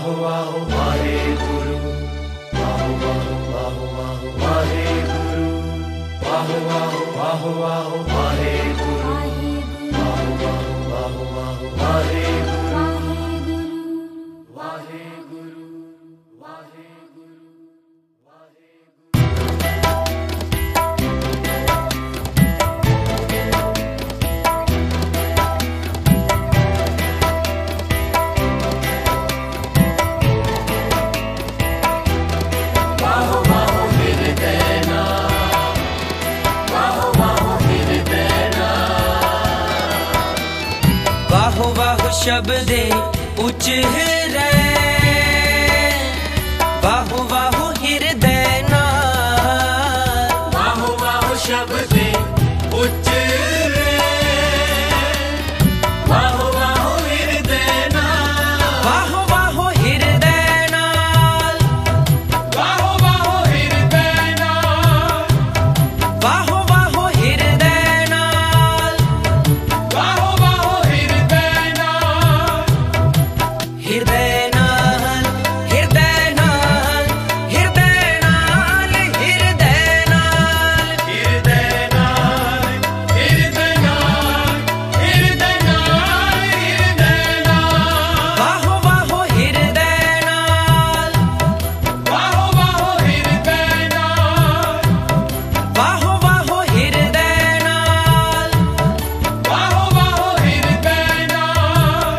वाहो वाहो वाहे गुरु, वाहो वाहो वाहो वाहो वाहे गुरु, वाहो वाहो वाहो वाहो वाहे गुरु, वाहो वाहो वाहो वाहो वाहे गुरु, वाहे गुरु, वाहे गुरु, वाहे शब्दे उच्च रे, वाहो वाहो हृदय नाल, वाहो वाहो शब्दे उच्च रे, वाहो वाहो हृदय नाल, वाहो वाहो हृदय नाल, वाहो वाहो हृदय नाल, वाहो वाहो हृदय नाल, वाहो वाहो हृदय नाल, हृदय नाल, हृदय नाल, हृदय नाल, हृदय नाल, हृदय नाल, हृदय नाल, हृदय नाल, हृदय नाल, वाहो वाहो हृदय नाल, वाहो वाहो हृदय नाल, वाहो वाहो हृदय नाल, वाहो वाहो हृदय नाल।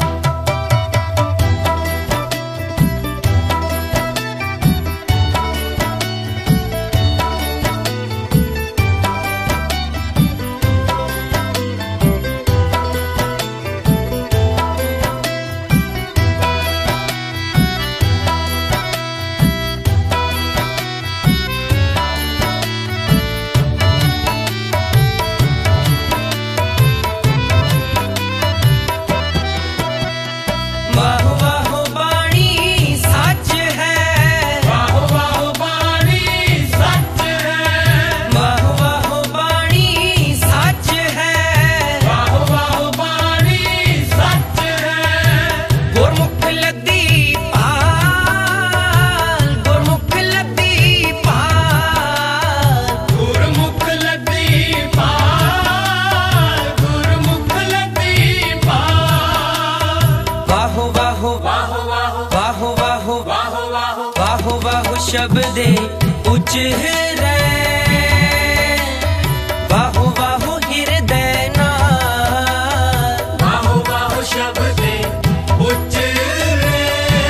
वाहो वाहो बाणी सच है, वाहो वाहो बाणी सच है, वाहो वाहो बाणी सच है, वाहो वाहो बाणी सच है, गुरमुख लद्दी पाल, गुरमुख लद्दी पाल, गुरमुख लद्दी पाल, गुरमुख लद्दी पाल, वाहो वाहो वाहो वाहो वाहो वाहो वाहो वाहो वाहो वाहो शब्दे उच्च रे, वाहो वाहो हृदय नाल, वाहो वाहो शब्दे उच्च रे,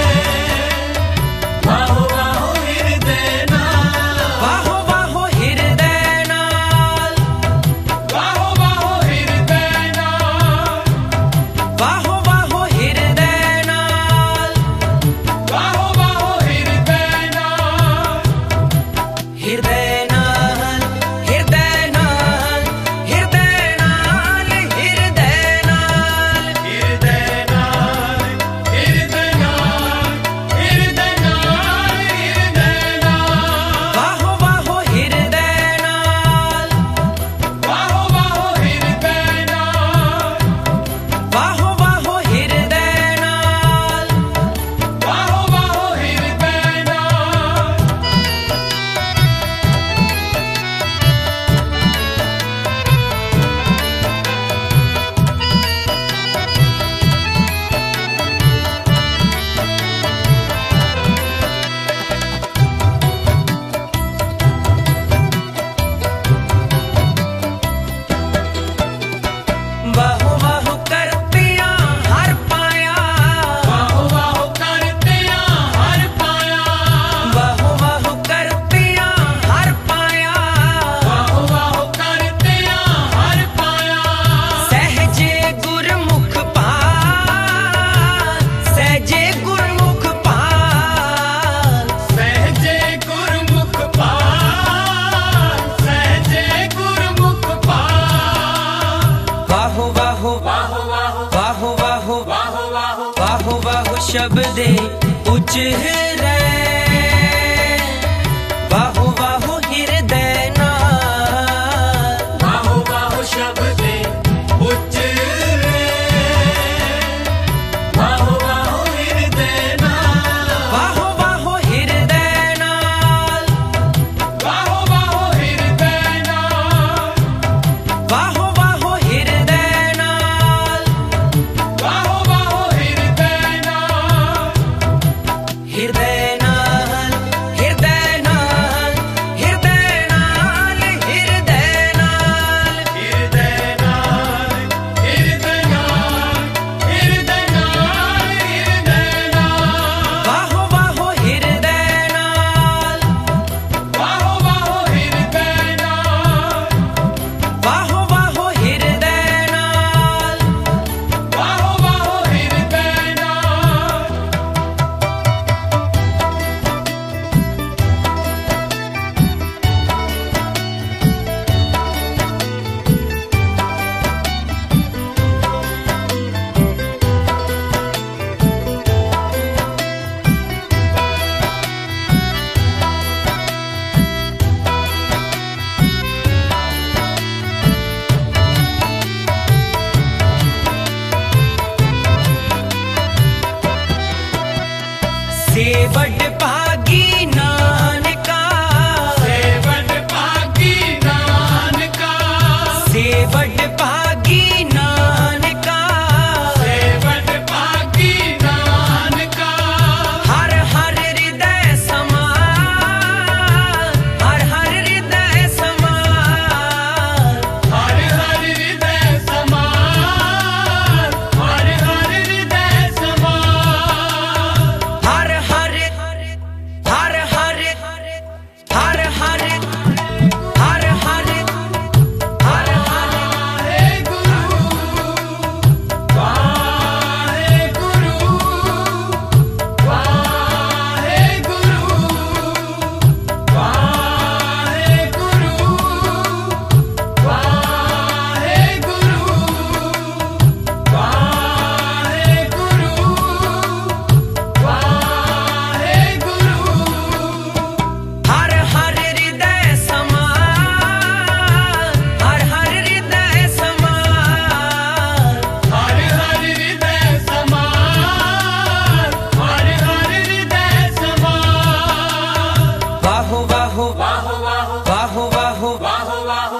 वाहो वाहो हृदय नाल, वाहो वाहो हृदय नाल, वाहो वाहो हृदय नाल, वाहो वाहो हृदय नाल, वाहो वाहो हृदय नाल, हृदय नाल, हृदय नाल, हृदय नाल, हृदय नाल, हृदय नाल, हृदय नाल, हृदय नाल, हृदय नाल, वाहो वाहो हृदय नाल, वाहो वाहो हृदय नाल, वाहो वाहो हृदय नाल, वाहो वाहो हृदय नाल। वाहो वाहो करतियां हर पाया, वाहो वाहो करतियां हर पाया, वाहो वाहो करतियां हर पाया, वाहो वाहो करतियां हर पाया, सहजे गुरमुख पाल, सहजे गुरमुख पाल, सहजे गुरमुख पाल, सहजे गुरमुख पाल, वाहो वाहो वाहो वाहो वाहो वाहो वाहो वाहो वाहो वाहो शब्दे उच्च रे, वाहो वाहो हृदय नाल, वाहो वाहो शब्दे उच्च रे, वाहो वाहो हृदय नाल,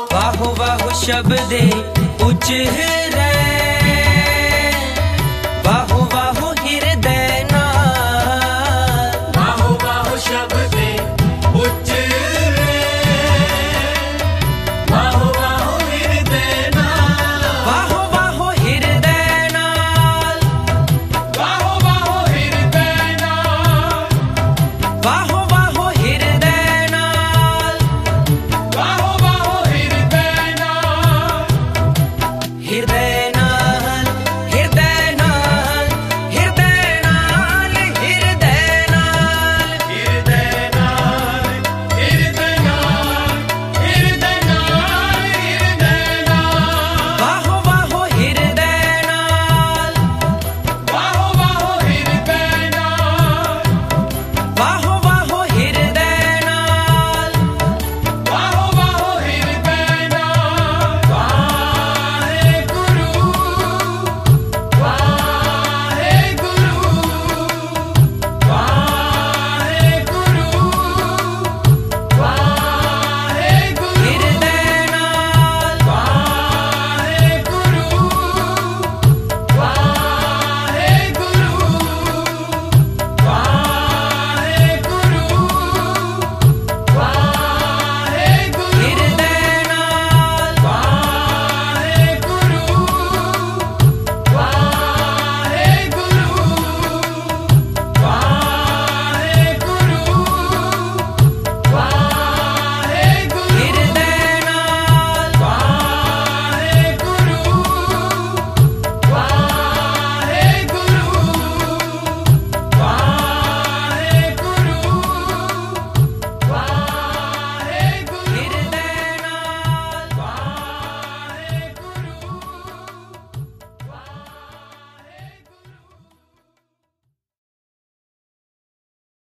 वाहो वाहो शब्दे उच्च